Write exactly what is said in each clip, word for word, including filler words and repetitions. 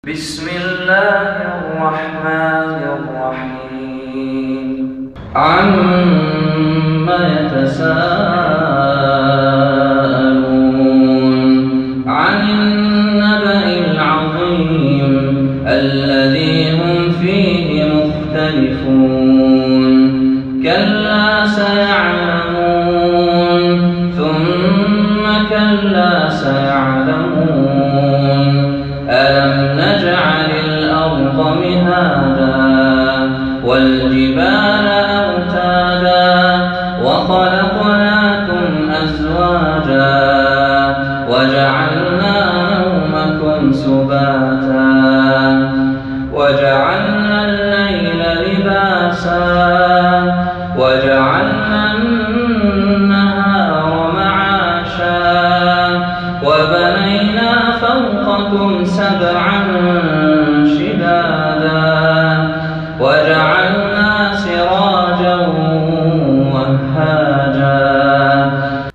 بسم الله الرحمن الرحيم عما يتساءلون عن النبأ العظيم الذي هم فيه مختلفون كلا سيعلمون ثم كلا سيعلمون ألم نجعل الأرض مهادا والجبال أوتادا وخلقناكم أزواجا وجعلنا نومكم سباتا وجعلنا الليل لباسا وجعلنا النهار معاشا وبنينا فوقكم سبعا شدادا وجعلنا سراجا وهاجا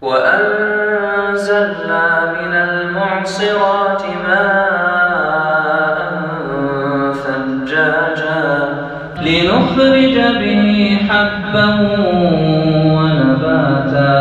وأنزلنا من المعصرات ماء ثجاجا لنخرج به حبا ونباتا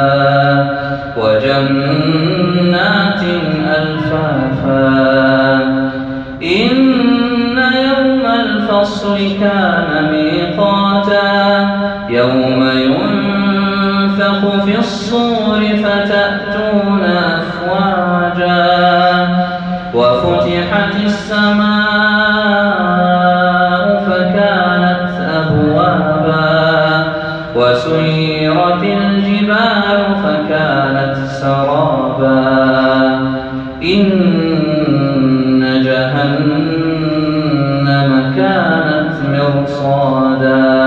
وجنات ألفافا إن يوم الفصل كان ميقاتا يوم ينفخ في الصور فتأتون أفواجا وفتحت السماء فكانت أبوابا وسيرت الجبال فكانت سرابا إن جهنم كانت مرصادا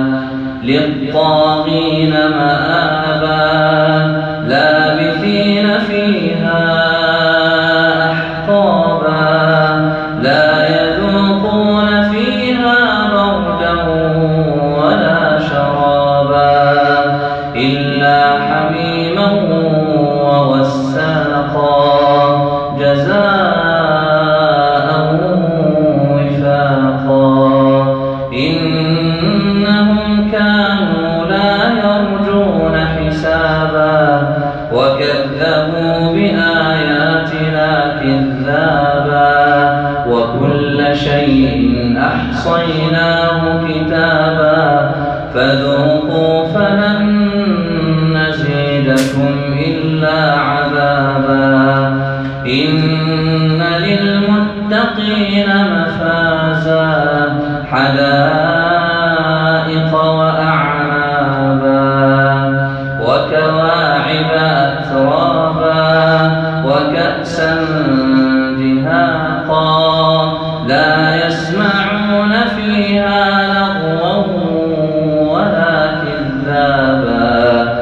للطاغين مآبا لابثين فيها أحقابا لا يذوقون فيها بردا ولا شرابا إلا حميما وغساقا جزاء وفاقا إنهم كانوا لا يرجون حسابا وكذبوا بآياتنا كذابا وكل شيء أحصيناه كتابا فذوقوا فلن نزيدكم إلا عذابا إن للمتقين مفازا حدائق وأعنابا وكواعب أترابا وكأسا دهاقا لا يسمعون فيها لغوا ولا كذابا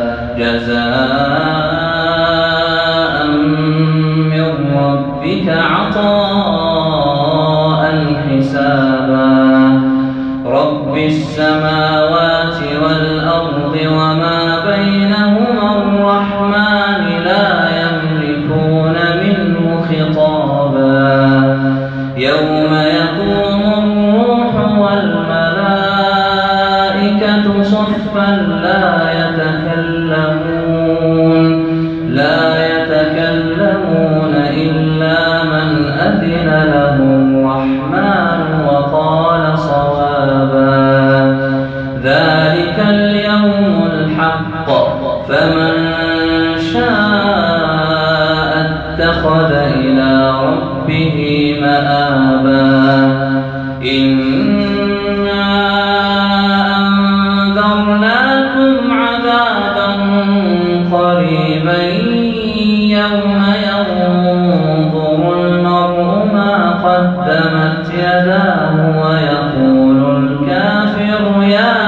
جزاء من ربك عطاء حسابا رب السماوات والأرض وما بينهما الرحمن لا يملكون منه خطابا يوم يقوم الروح والملائكة صفا لا يتكلمون لا يتكلمون إلا من أذن له الرحمن وقال صوابا ذلك اليوم الحق فمن شاء اتخذ إلى ربه مآبا إنا أنذرناكم عذابا قريبا يوم ينظر المرء ما قدمت يداه ويقول الكافر يا